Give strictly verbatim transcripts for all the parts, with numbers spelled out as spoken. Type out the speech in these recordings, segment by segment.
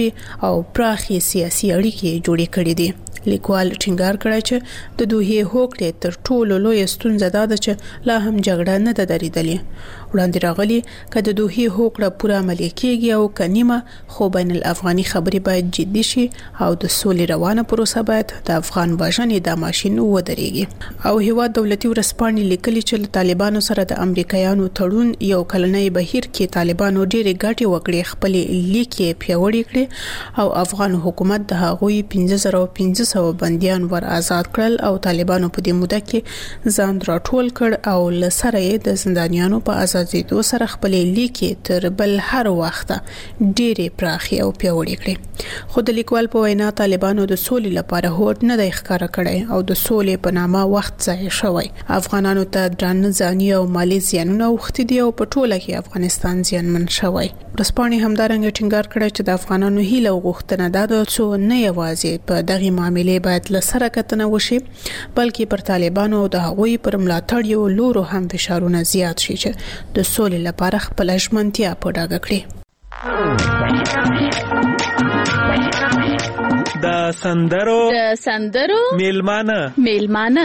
او پراخي سیاسي اړیکې جوړې کړې دي. لیکوال ټینګار کړی چې د دوه هوکړې تر ټولو لوی ستونزه دا ده چې لا هم جګړه نه ده درېدلې. وړاندې راغلي چې د دوه هوکړه پوره عملي کیږي او کنيمه خو بین الافغاني خبرې باید جدي شي او د سولې روانه پروسه باید د افغان وژنې د ماشين ودرېږي. او هیواد دولتي ورسپانې لیکلي چې له طالبانو سره د امریکایانو تړون یو کلنۍ بهیر کې طالبانو ډېرې ګټې وکړې، خپل لیکي پیاوړې کړې او افغان حکومت د هغوی پنځه زره پنځه سوه بنديان ور آزاد کړل او طالبانو په دې موده کې ځان راټول کړ او لسره د زندانیانو په آزادېدو سره خپل لیکي تر بل هر وخت ډېرې پراخي او پیاوړې کړې. خو د لیکوال په وینا طالبانو د سولې لپاره هوډ نه دی ښکارا کړی او د سولې په نامه وخت ضایع شوی. افغانانو ته درانه ځاني او مالی زیانونه وخت دي او په ټوله کې افغانستان زیانمن شوی. ورسپانې همدارنګه ټینګار کړی چې د افغانانو هیله او غوښتنه ده چې نه یوازې په دغه معاملې باید لسره کتنه وشي بلکې پر طالبانو او د هغوی پر ملاتړ یو لورو هم فشارونه زیات شي چې د سولې لپاره خپل ژمنتیا په ډاګه کړي. د سندرو د سندرو میلمانه میلمانه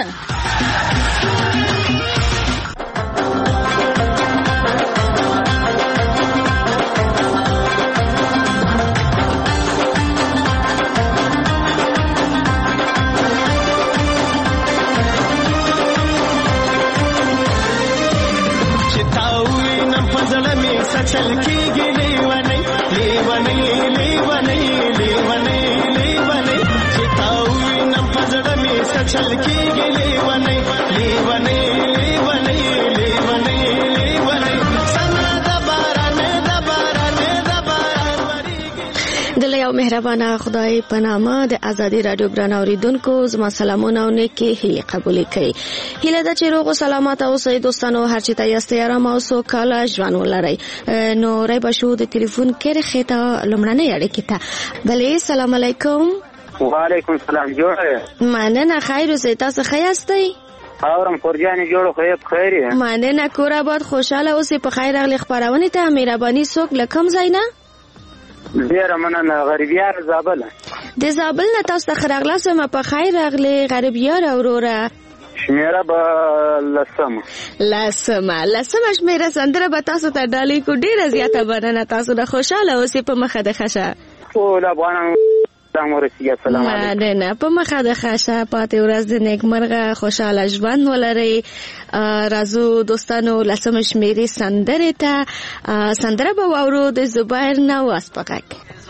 चल की गिले वने ले वने ले वने ले वने ले वने चिताऊ न फजड़ में सचल की गिले वने ले वने ले वने ले वने ले वने सना दबारा ने दबारा ने दबारा वरी دل یو مهربانه خدای په نامه د ازادي رادیو ګران اوریدونکو زما سلامونه او نیکی هیله قبول کړئ. هیله ده چې روغ او سلامت اوسئ دوستانو، هر چی ته یاست آرام او سوکاله ژوند ولرئ. نو رای بشو د ټلیفون کې خېته لمړنۍ اړیکې ته. بلې السلام علیکم. وعلیکم السلام. جوړه مننه، خیر اوسئ. تاسو ښه یاستئ؟ اورم خورجانې جوړه خو یې بخیر یې. مننه، کور آباد خوشاله اوسئ. په خیر راغلی خبرونه ته مهرباني څوک لکم زینا ډیره مننه. غریبیار زابل د زابل نه تاسو ته راغلا سم. په خیر راغلی غریبیار اوروره. شمیره به لسمه لسمه لسمه شمیره سندره به تاسو ته ډالۍ کو. ډیره زیاته مننه. تاسو د خوشاله اوسئ. په مخه د خشه ټول افغانانو سلام ورسیږي. السلام علیکم. مننه. په مخه د خشه پاتې ورځ د نیکمرغه خوشاله ژوند ولرئ. راځو دوستانو لسمه شمیرې سندره ته. سندره به واورو د زبیر نواز په غږ.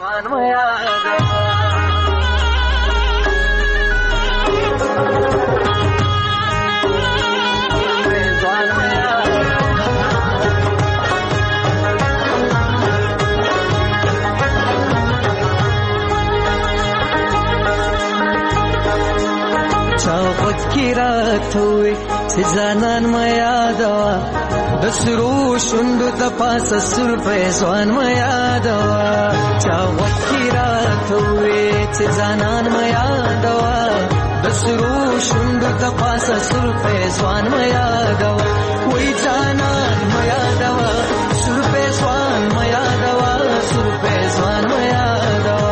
چاوت کی رات ہوئی سزانان میا دوا بسرو شندو تپاس سر پیسوان میا دوا. چاوت کی رات ہوئی سزانان میا دوا بسرو شندو تپاس سر پیسوان میا دوا. وی جانان میا دوا سر پیسوان میا دوا سر پیسوان میا دوا.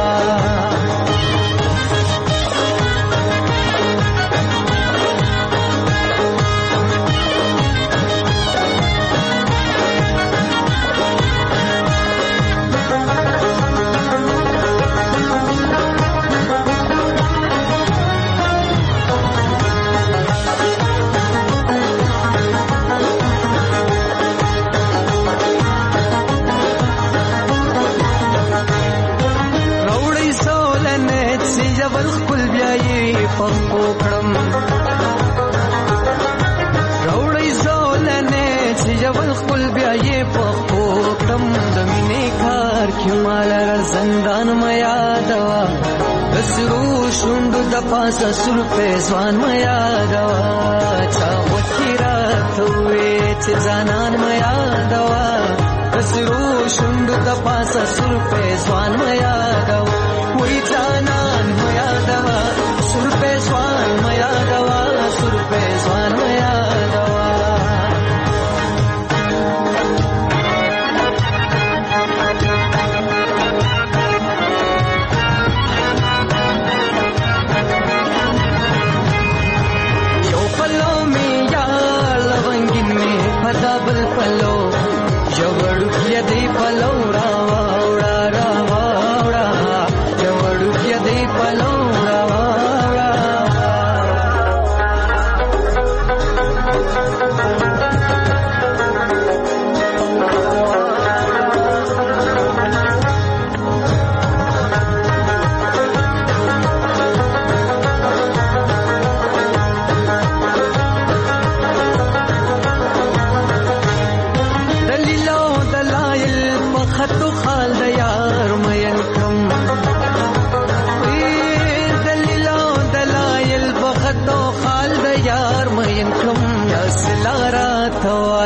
روڑی زولنے سجول خپل بیا یې پخپو کړم د مینې کار کې مال زندان میا دوا بسرو شوند د پاسه سر په ځوان میا دوا. چا وکیرا توې چې ځانان میا دوا بسرو شوند د پاسه سر په ځوان میا دوا. وې ځانان میا دوا سر په ځوان میا دوا سر په ځوان میا دوا.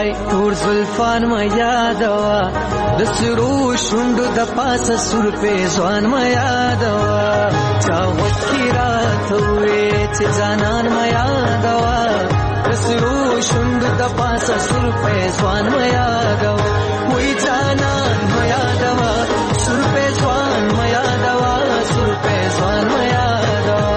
وای تور زلفان ما یادوا د سرو شوندو د پاسه سر په ځوان ما یادوا چا وکیرا ته چې جانان ما یادوا د سرو شوندو د پاسه سر په ځوان ما یادوا وای جانان ما یادوا سر په ځوان ما یادوا سر په ځوان ما یادوا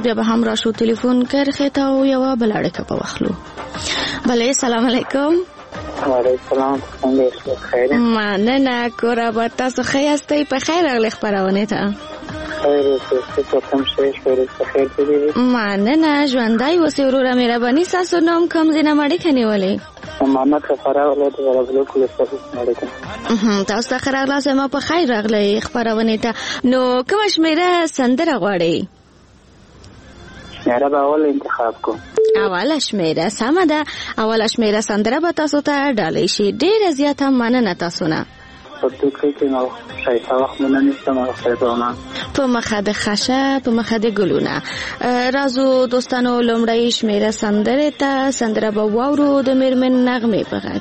بیا به هم راشو تلیفون کرخه تا او یو بل اړیکه په واخلو. بله سلام علیکم. وعلیکم السلام. څنګه یې خیر؟ مننه کور به تاسو ښه یاستئ؟ په خیر راغلی خپرونې ته. خیر اوسئ. څه کوم شی خیر په خیر دې؟ مننه ژوندی اوسئ وروره. مهرباني ستاسو نوم کوم ځای نه اړیکه نیولې؟ محمد خفاره ولایت غربلو کولستان اړیکه. تاسو ته ښه راغلاست. ما په خیر راغلی خپرونې ته. نو کومه شمېره سندره غواړئ؟ شمېره به اول انتخاب کوم. اوله شمېره سمه ده. اوله شمېره سندره به تاسو ته ډالۍ شي. ډېره زیاته مننه تاسو نه. په دې کې نو شایسته وخت مونږ نه استعمال کوو. په مخه د خشه په مخه د ګلونه. رازو دوستانو لومړی شمېره سندره ته سندره به واورو د میرمن نغمې په غږ.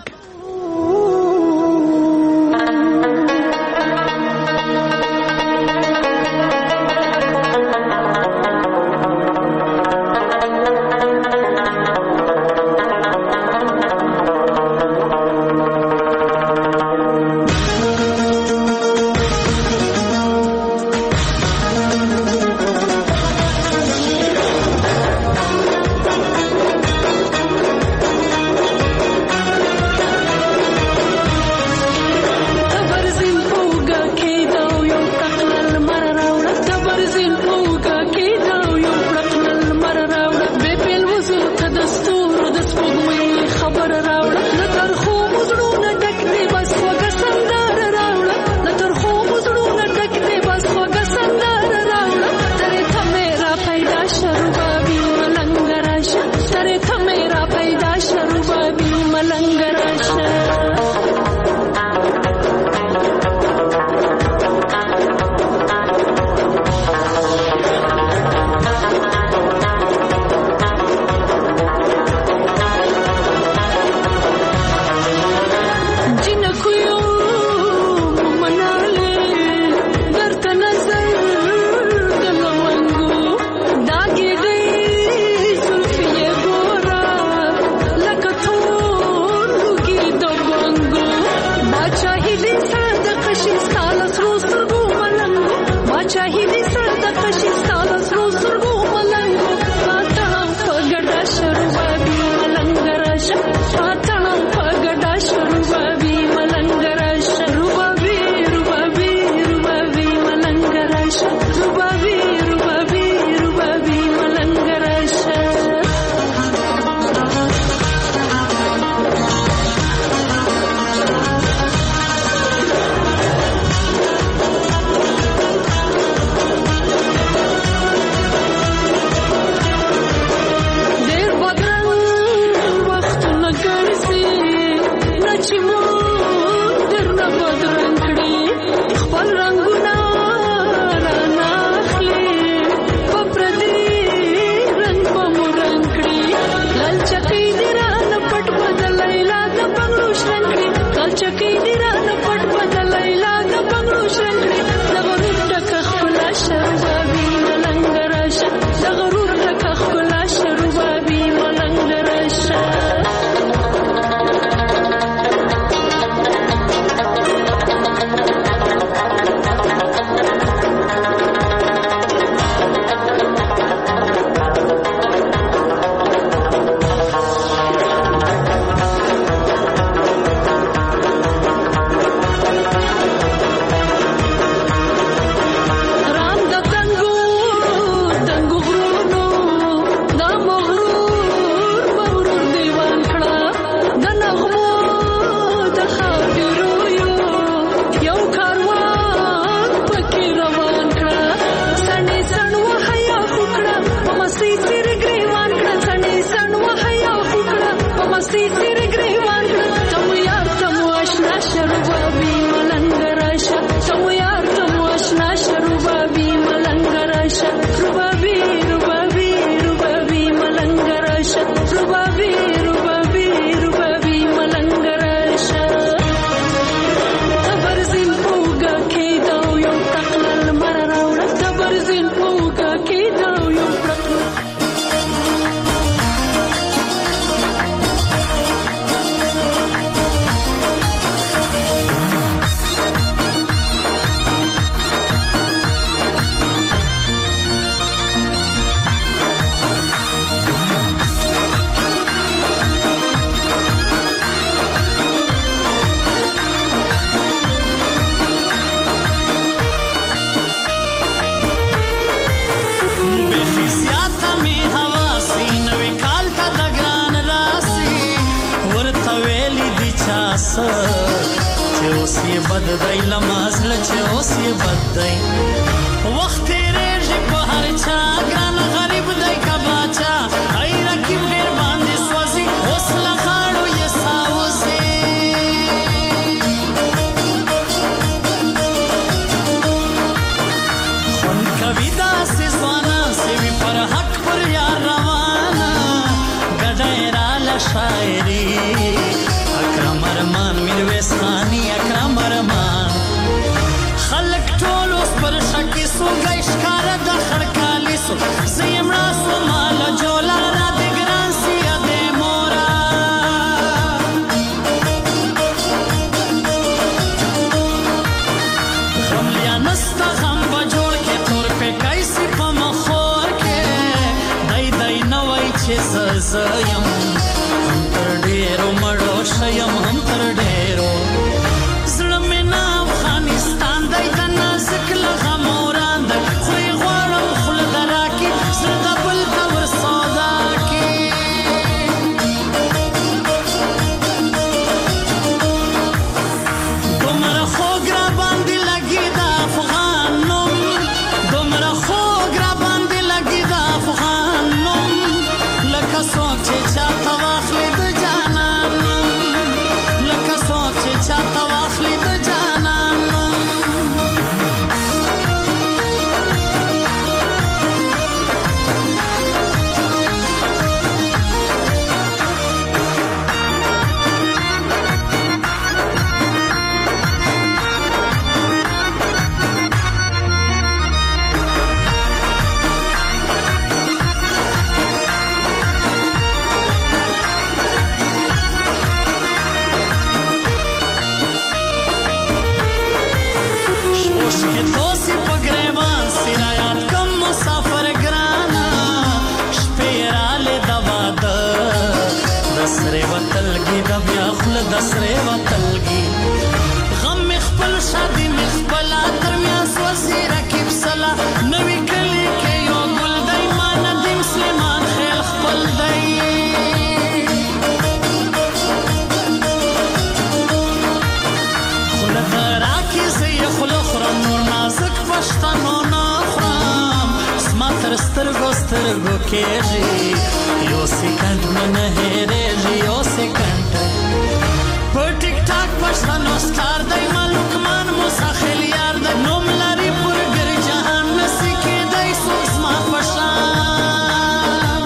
ویلی دی چاسه چې اوس یې بد دی لمازله چې اوس یې بد دی وخت تیریږي په هر چا ګران غریب دی که باچا ای رقیب ډېر باندې سوځي اوس له غاړو یې ساوځي خوند کوي داسې ځوانان سوي پر حق پر یار روانه ګډه یې راله شاعري اکرم ارمان میرویس خانی اکرم ارمان خلق ټول اوس پر شکې سو گئی ښکاره د خړکالي سو زه یې مړه سومه له جوله را د ګران سیه د مورا غم لیا نسته غم به جوړ کې تور پیکی سي په مخور کې دی دی نه وای چې زه زه یم هم تر ډېرو مړو شیم هم تر ډېرو زړه مې نه افغانستان دی د نازک له غمو وران دی خو یې غواړم خوله د راکي زړه د بل ته ور سودا کي دومره خوږ را باندې لګي د افغان نوم دومره خوږ را باندې لګي د افغان نوم لکه څوک چې چاته واخلي د جانان نوم لکه څوک چې چاته واخلي د جانان نوم اوښکې توسي په ګریوان سي رایاد کم مسافر ګرانا شپې یې رالې د واده د سرې وتلګي د بیا خوله د سرې وتلګي غم مې خپل شادي مې خپله تر میاس وځي رقیب سلا نوي کلي کې یو ګل دی ما ندیم سلیمان خیل خپل دی خوله د راکي زه یې خوله خورم نور نازک پښتنو نه خورم زما تر سترګو سترګو کېږي یو سیکنډ مې نه هېرېږي یو سیکنډ په ټیک ټاک پښتنو سکار دی ما لقمان موسی خیل یار دی نوم لري پر ګر جهان نسي کېدی څوک زما په شان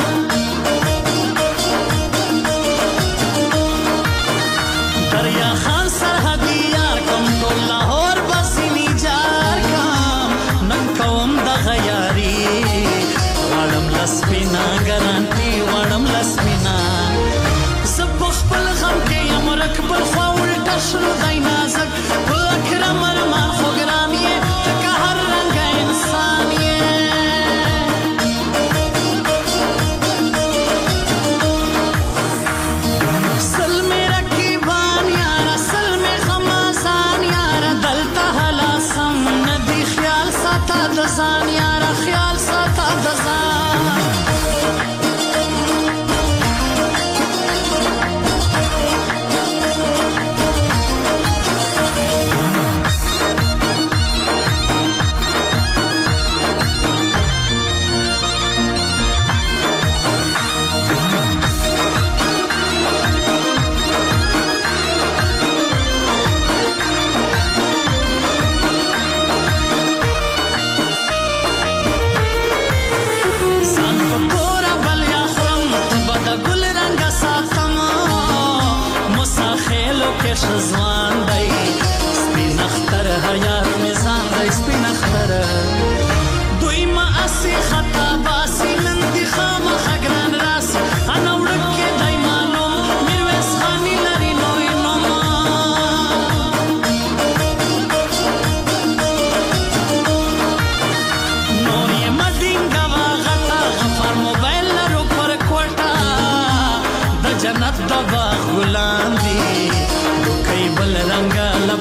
دریا خان سرحدي یار کم ټول لاهور بسینی جار کم نن کوم دغه یاري غواړم لسپینا ګرانټي غواړم لسپینا زه په خپل غم کې یم رک بل خوا الټه شنو دی نازک په اکرم ارمان خو ګران یې ته که هر رنګه انسان یې سل مې رقیبان یاره سل مې غمازان یاره دلته هلا سم نه دی خیال ساته د ځان یاره خیال ساته د ځان ځان په توره بلیا خورم ته به د ګل رنګه ساتم موسی خیلو کې ښه ځوان دی سپین اختر حیات مې ځان دی سپین اختر دوی ما اسې خطا باسي نن دي خامخا ګران راسي انا وړک کې دی معلوم میرویس خاني لري نوی نوم نور یې مدینګه واغته غفار موبایل لرو پر کوټه د جنت د باغ ګلان دي دوکۍ بل رنګه له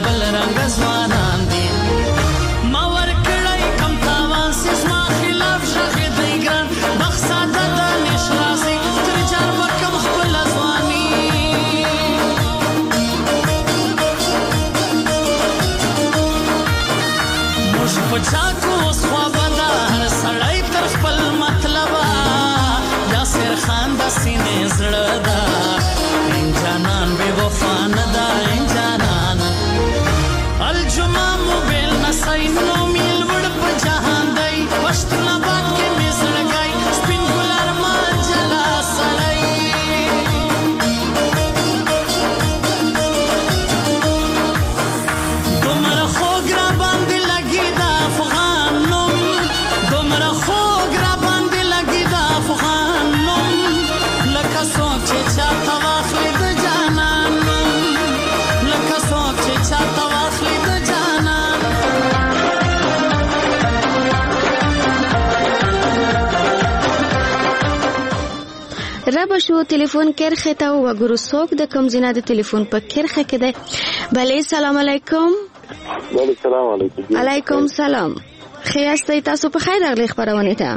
رب شو ټلیفون کرخه ته وګورو څوک د کوم ځای د ټلیفون په کرخه کې ده. بله السلام علیکم. بله السلام علیکم. علیکم سلام. خیاستئ تاسو په خیر راغلی خبرونه ته.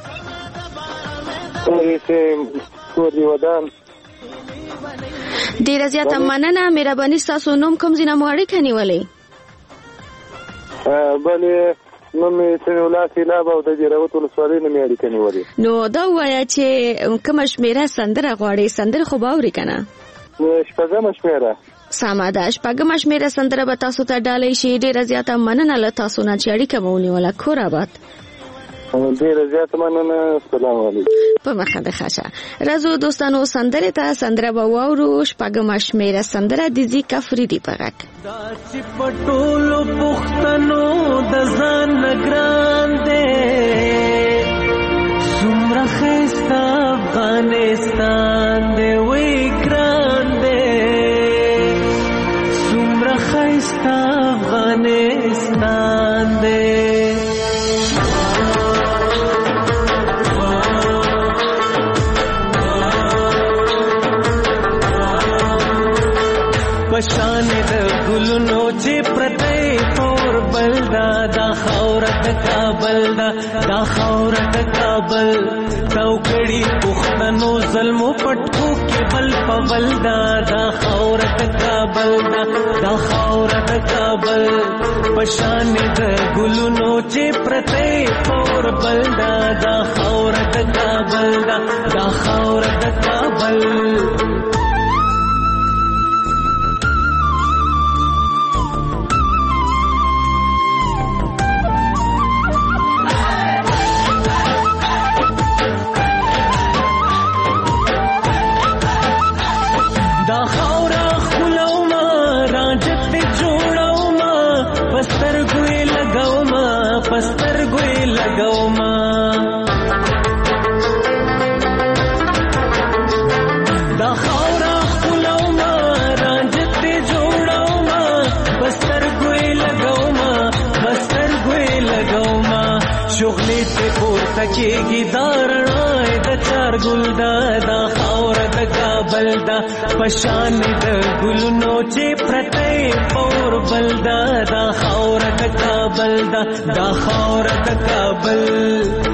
ډیره زیاته مننه. مهرباني ستاسو نوم کوم ځای نه مو اړیکه نیولې؟ بله نوم یې سمیع سیلاب او د جیروت ولسوالۍ نه مې اړیکه نیولې. نو دا ووایه چې کومه شمېره سندره غواړې؟ سندره خو به اورې که نه؟ شپږمه شمېره. سمه ده. شپږمه شمېره سندره به تاسو ته ډالۍ شي. ډېره زیاته مننه له تاسو نه چې اړیکه مو ونیوله. کور آباد. ډېره زیاته مننه. السلام علیکم. په مخه ده ښه شه. راځو دوستانو سندرې ته. سندره به واورو. شپږمه شمېره سندره د زی کفریدي په غږ. دا چې په ټولو پښتنو د ځان نه ګران دی، څومره ښایسته افغانستان دی، وی ګران دی، څومره ښایسته افغانستان دی. پشان د ګلونو چې پرته تور بلدا، دا خاوره د کابل دا، دا خاوره د کابل تو کړي پښتنو ظلمو پټکو کې بل په بل دا، دا خاوره د کابل دا، دا خاوره د کابل پشان د ګلونو چې پرته تور بلدا، دا خاوره د کابل دا، دا خاوره د کابل. پستر ګوي لګاو ما دا خاورا خلاو ما رانجت جوړاو ما پستر ګوي لګاو ما پستر ګوي لګاو ما شغلې ته پورته کېږي دارنای د چار ګل دا، دا خاور د کابل دا پشان د ګلونو چې پرته پور بل دا، دا خاور د کابل دا، دا خاور د کابل.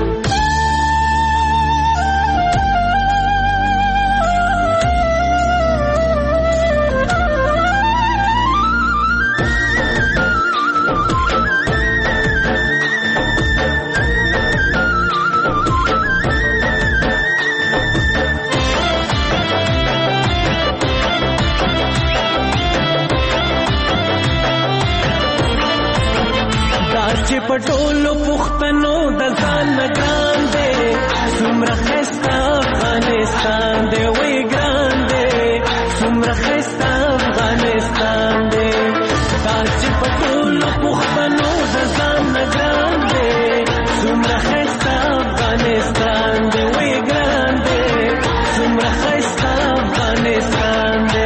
پټولو پښتنو د ځان نه ګران دی، څومره ښایسته افغانستان دی، وی ګران دی، څومره ښایسته افغانستان دی. دا چې پټولو پښتنو د ځان نه ګران دی، څومره ښایسته افغانستان دی، وی ګران دی، څومره ښایسته افغانستان دی.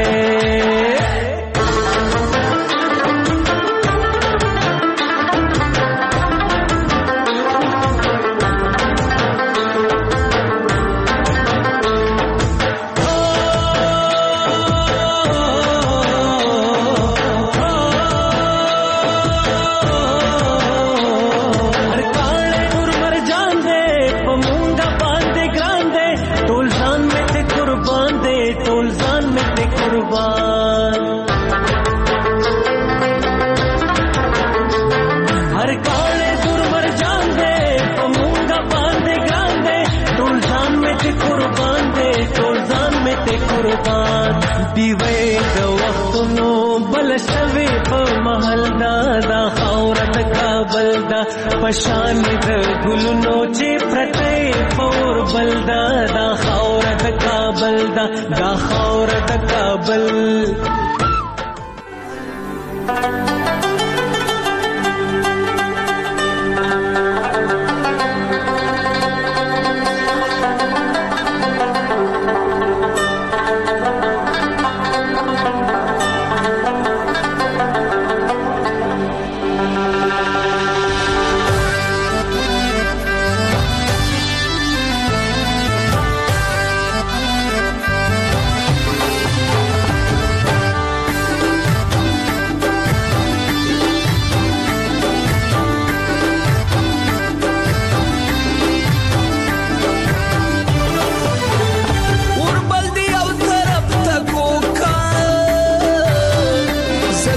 دیوی د وختونو بل شوی په محل دا، دا خاوره د کابل دا پشان د ګلونو چې پرته پور بل دا، دا خاوره د کابل دا، دا خاوره د کابل.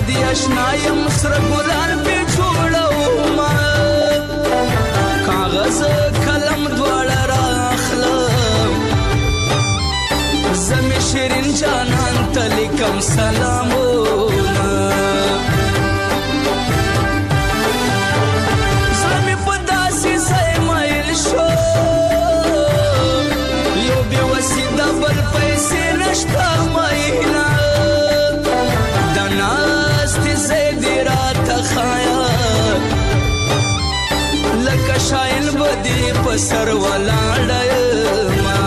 دی اشنایم سره ګلان پې جوړومه کاغذ قلم دواړه راخلم زه مې شیرین جانان ته لیکم سلامونه زړه مې په داسې ځای مایل شو یو بېوسي د بل پیسې نشته میینه د ناستې ځای دې راته ښایه لکه شاین به دې په سر ولاړه یمه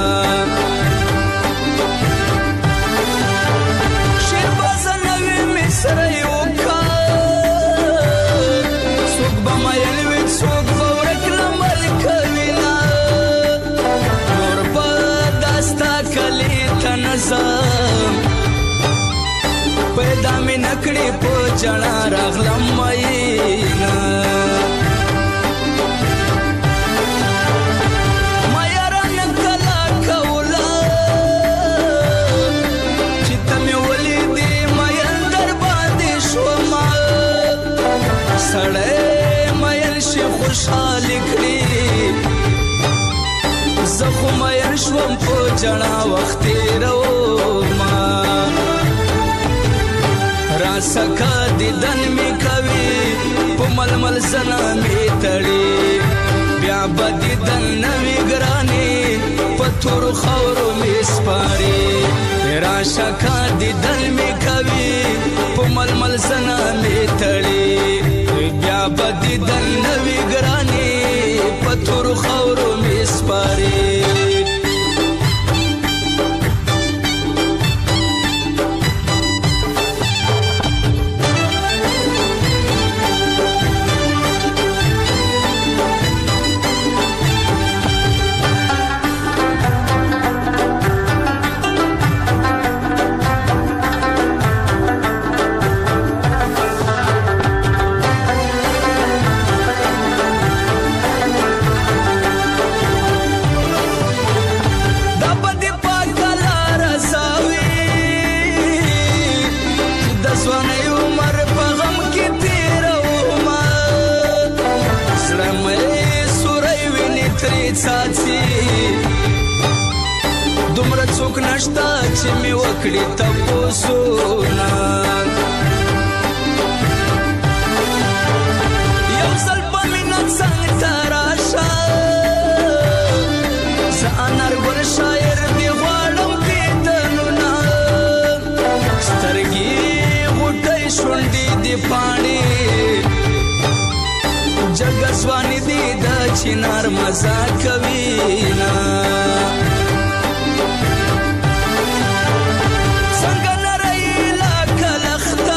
شیربازه نوې مې سره یو کار څوک به میل وي څوک به ورک لمل کوینه نور به دا ستا کلي ته نه ځم پیدا مې نه کړې په جړا راغلم میینه سړی میل شي خوشحالي کړي زه خو میل شوم په جړا وخت تېرومه راسکه دیدن مې کوي په ململ زنه مې تړي بیا به دیدن نه وي ګرانې په تورو خاورو مې سپاري راسکه دیدن مې کوي په ململ زنه مې تړي بیا به دیدن نه وي ګرانې په تورو خاورو مې سپاري دومره څوک نشته چې مې وکړي تپوسونه یو ځل په مینه څنګ ته راشه زه انارګل شاعر دې غواړم دیدنونه سترګې غوټۍ شونډې دې پاڼې جګزواني دې د چنار مزه کوینه څنګه نری لکه لخته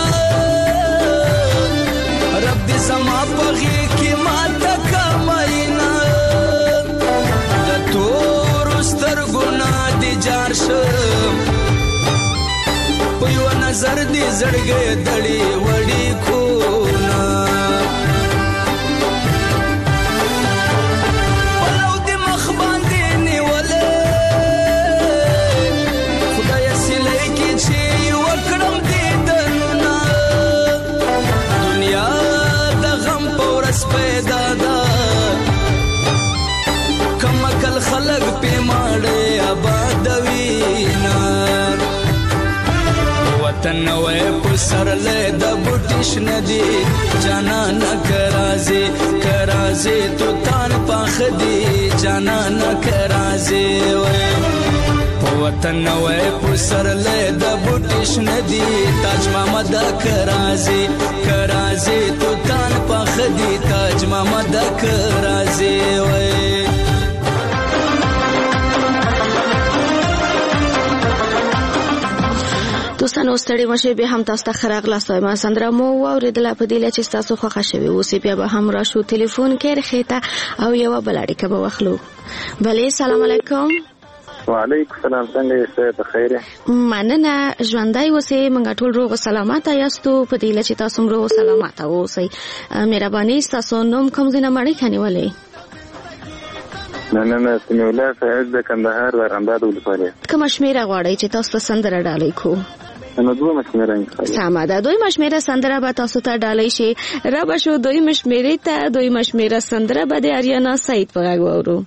رب دې زما په غېږ کې ماته که میینه د تورو سترګو نه دې جار شم په یوه نظر دې زړګی دړې وړې کونه خلق پی ماڑے آبادوینا وطن نوے پسر لے دا بوٹیش ندی جانا نہ کرازے کرازے تو تان پاخ دی جانا نہ کرازے وے وطن نوے پسر لے دا بوٹیش ندی تاج محمد کرازے کرازے تو تان پاخ دی تاج محمد کرازے وے دوستانو ستړي مشه به هم تاسو ته خراغ لاسوي ما سندره مو اوریدله په دې چې تاسو خوښه شوي اوسې بیا به هم راشو ټلیفون کې رخیته او یو بلړی کبه واخلو بله سلام علیکم وعلیکم السلام څنګه یې په خیر مننه ژوندۍ اوسې موږ ټول روغ او سلامات یاستو په دې چې تاسو روغ او سلامات اوسئ مهرباني تاسو نوم کوم ځای نه مړی کنيولې نه نه نه سمې الله فیض د کندهار ورغنداد ولسوالۍ کوم شمیره غواړئ چې تاسو سندره ډالۍ کو نو دوه مشمیره انتخاب. سمه ده. دوی مشمیره سندره به تاسو ته ډالۍ شي. را به شو دوی مشمیره ته. دوی مشمیره سندره به د اریانا سعید په غږ واورو.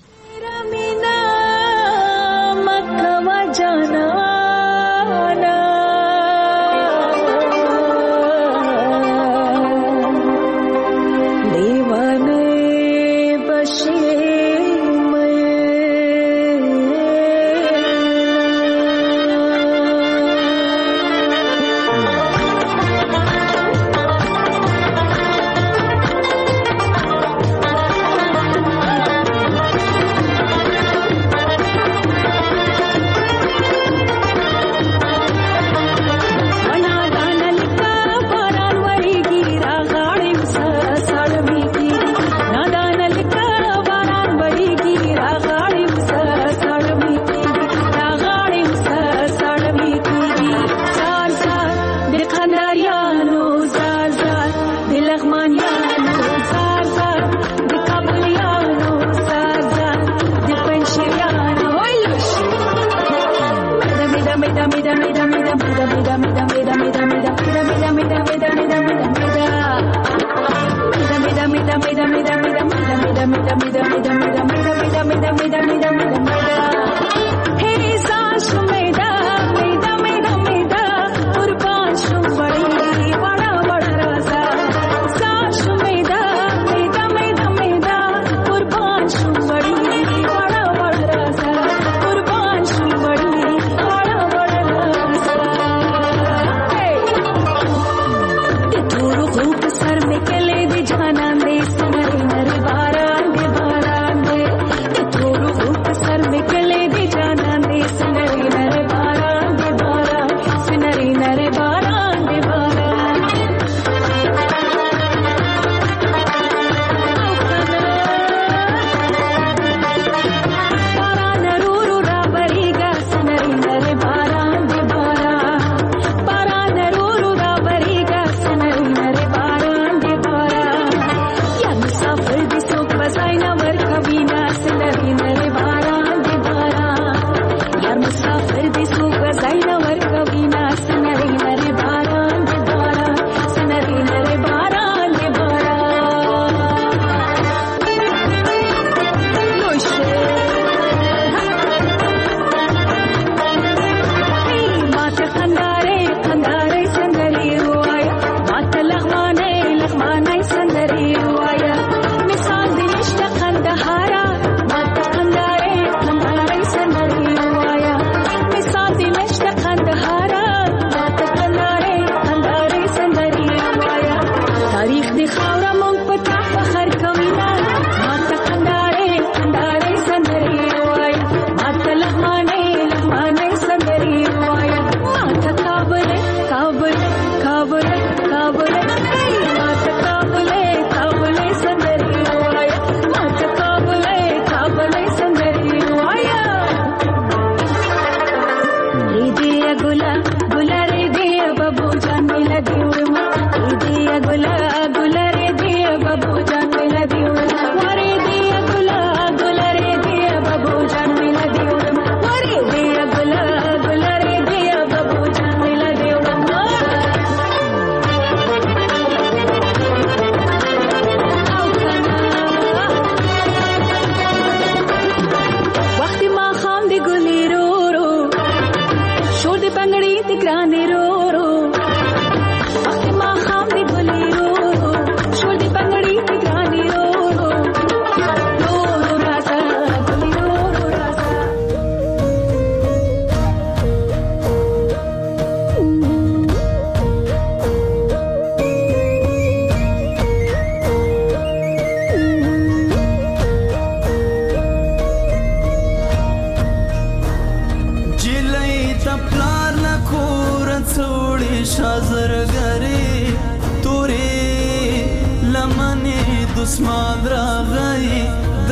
دسمان راغی د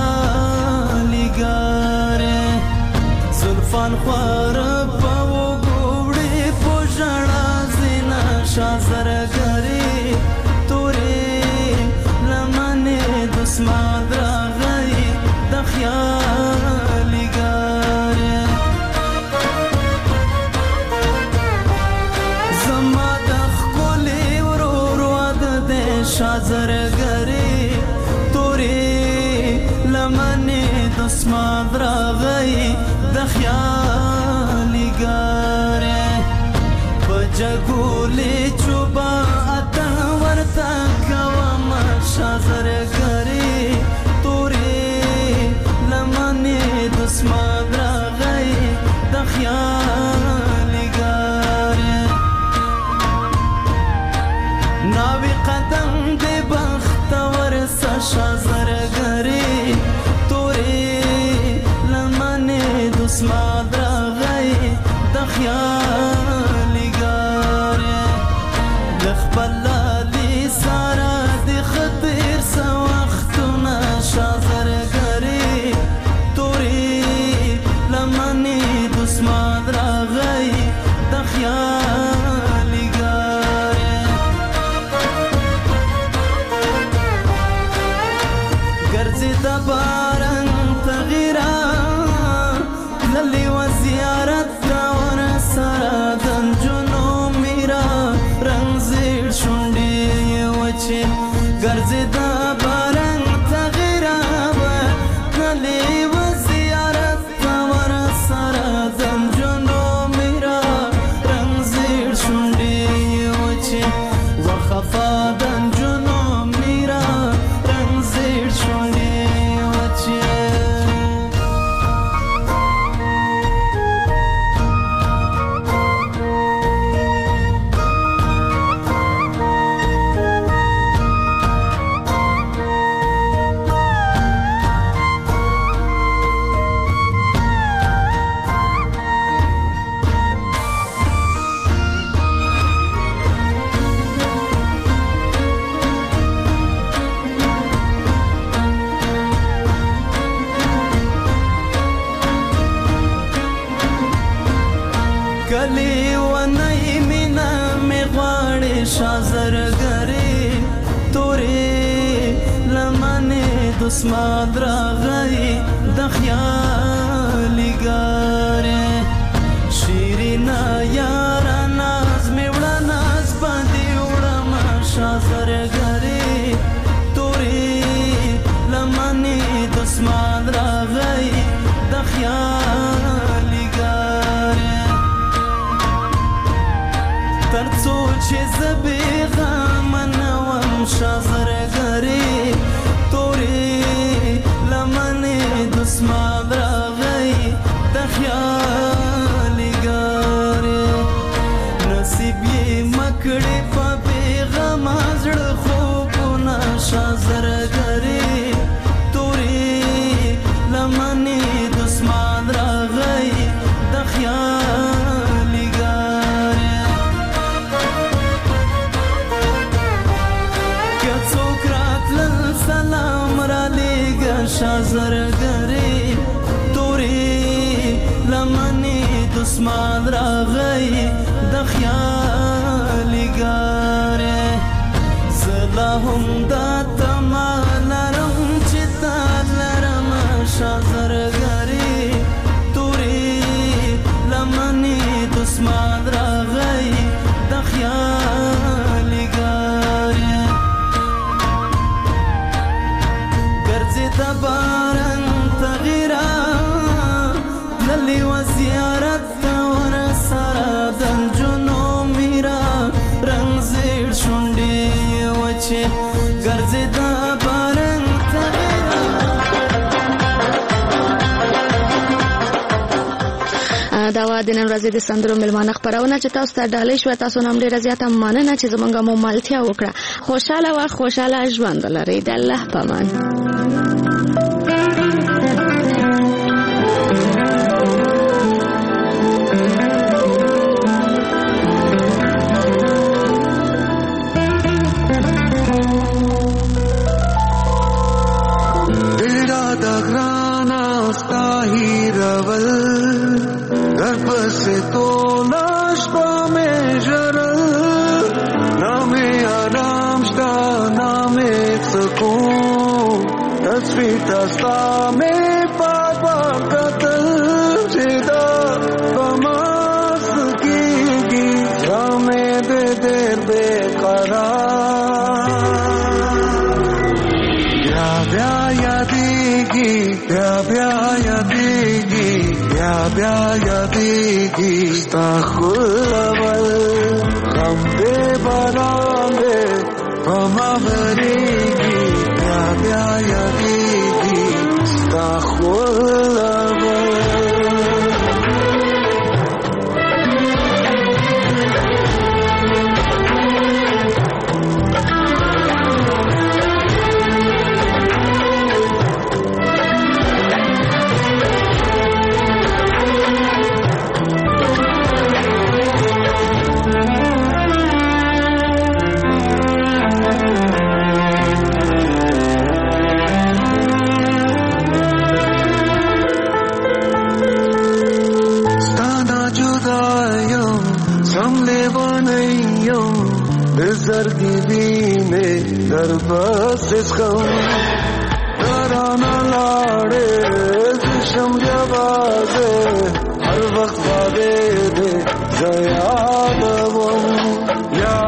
خیالي ګاره زلفان خوار په وګوړې پوښړا زینا شازر ګری تورې لمنه دسمان راغی د خیالي ګاره شازرګری تورې لمنې دسمات راغی د خیالي ګارې په جګولې چوبا اتن ورته کوم شازرګری تورې لمنې دسمات راغی د خیالي ګارې ناوی قدم دی بختور شازرګری تورې لمنې دسمات راغی د خیالي ګارې لخبل لالي سارا د خطر سو وختونه شازرګری تورې لمنې دسمات راغی د خیالي ګارې ګرځي د باران تغیرا للی و زیارت دا ور سره دنجونو میرا رنگ زیر شونډې وچې ګرځي د باران تغیرا للی و زیارت دا ور سره دنجونو میرا رنگ زیر شونډې وچې وخفا دنجونو میرا رنگ زیر شونډې وچې کلی ونای مینا می غواړي شازرګری تورې لمنې دسمات راغی د خیالي ګارې شیرینا یارا ناز می وړه ناز باندې وړم شازرګری تورې لمنې دسمات راغی د خیالي ګارې ترڅو چې زبې غمنوم شازرګری تورې لمنې دسمات راغی د خیالي ګارې نصیب یې مکړې په بېغم زړه خوبونه شازرګری تورې لمنې دسمات راغی د خیالي ګارې سلام را لېږه شازرګری تورې لمنې دسمات راغی د خیالي ګارې زه لا هم دا تمه لرم چې تا لرم شازرګری تورې لمنې دسمات راغی د خیالي ګارې د باران تغیرا للی و زیارت ور سره دنجونو میرا رنگ زیر شونډې وچې ګرځي د باران تغیرا دا و د نن ورځې د سندرو ملمانه خبرونه چې تاسو ته ډالۍ شو تاسو نام ډیره زیاته مننه چې زمونږ مو ملتیا وکړه خوشاله و خوشاله ژوند لرئ د الله پامان से तो लाश पा में जरल नामे आराम शता नामे सकून तस्वीर तस्ता में पापा कतल जेदा कमास की रामे दे देर बेकरार بیا بیا یادېږي بیا بیا یادېږي ستا خلول غم دې باران دې په ما ورېږي بیا بیا یادېږي ستا خلول زرگی بینه در بس اسخم درانا لاڑے زشم جوازے ہر وقت بادے دے زیادہ